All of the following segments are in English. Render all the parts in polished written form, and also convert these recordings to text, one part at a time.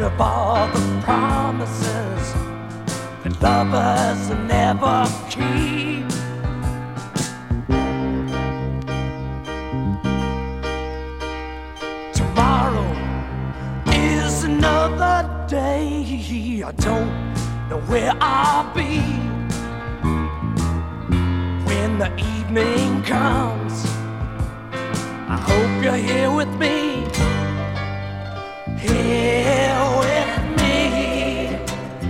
of all the promises that lovers never keep. Tomorrow is another day. I don't know where I'll be when the evening comes. I hope you're here with me, here with me.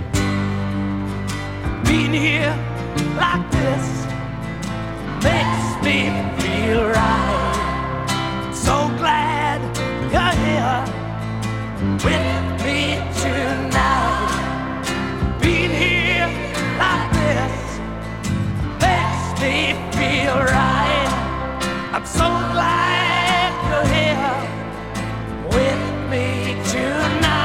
Being here like this makes me feel right. So glad you're here with me tonight. Being here like this makes me feel right. I'm so glad you're here with me tonight.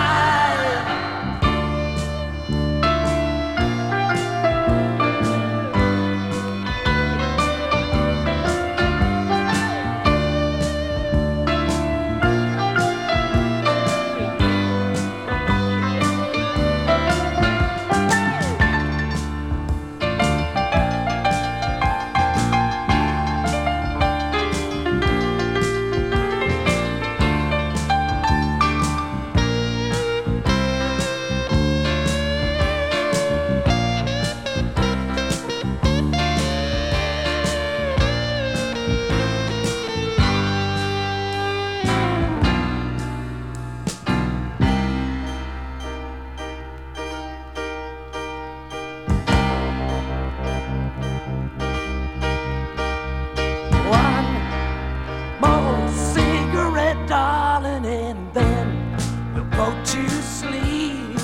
Darling, and then we'll go to sleep,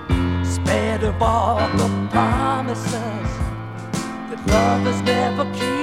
spared of all the promises that lovers never keep.